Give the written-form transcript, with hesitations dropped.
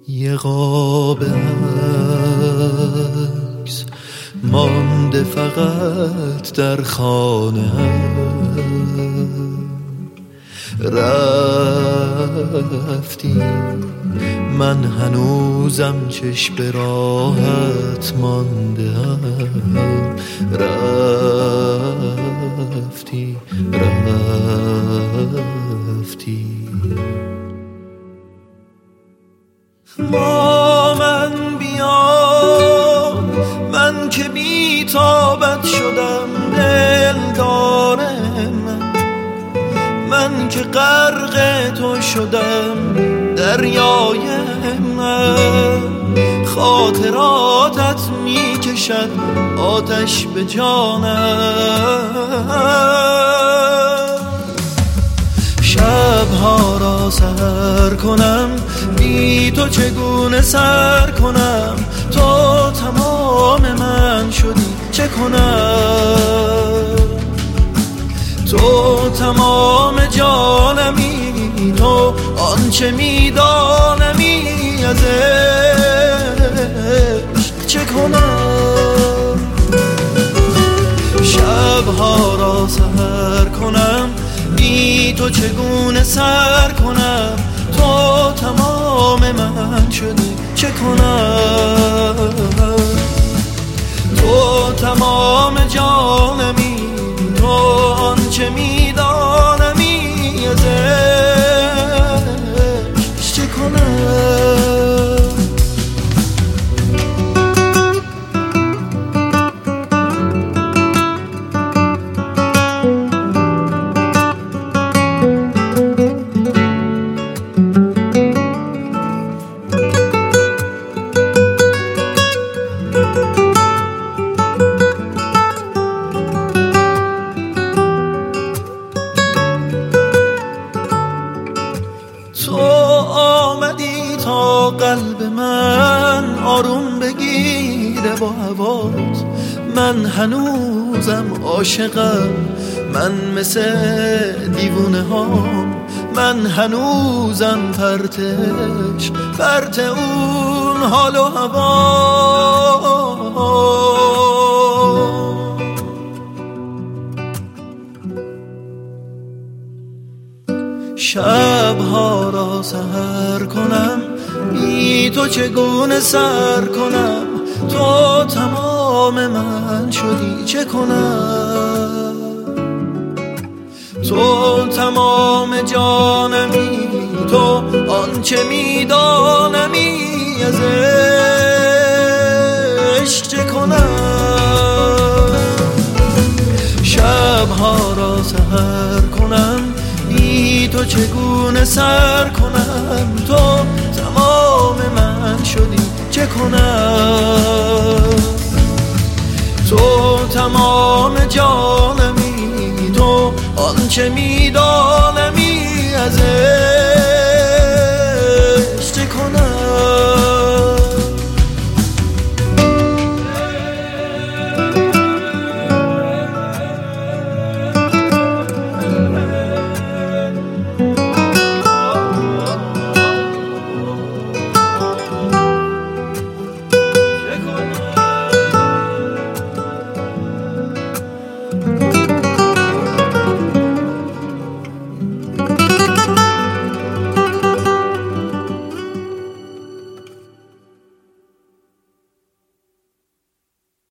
یه قاب عکس مانده فقط در خانه، رفتی من هنوزم چشم به راحت مانده، رفتی با من بیا، من که بی‌تابت شدم دلدار من که غرق تو شدم دریای من، خاطراتت میکشد آتش به جانم، شبها را سحر کنم بی تو چگونه سر کنم، تو تمام من شدی چه کنم، تو تمام جانمی، تو آنچه میدانمی، از عشق چه کنم، شبها را سحر کنم بی تو چگونه سر کنم، تو تمام من شدی چه کنم، تو تمام جانمی، تو آنچه میدانمی، از عشق چه کنم. تو آمدی تا قلب من آروم بگیره با هوات، من هنوزم عاشقم، من مثل دیوونه ها، من هنوزم پرتش پرت اون حال و هوا، شبها را سحر کنم بی تو چگونه سر کنم، تو تمام من شدی چه کنم، تو تمام جانمی، تو آنچه میدانمی، از عشق چه کنم، شبها را سحر کنم بی تو چگونه سر کنم، تو تمام من شدی چه کنم، تو تمام جانمی، تو آنچه می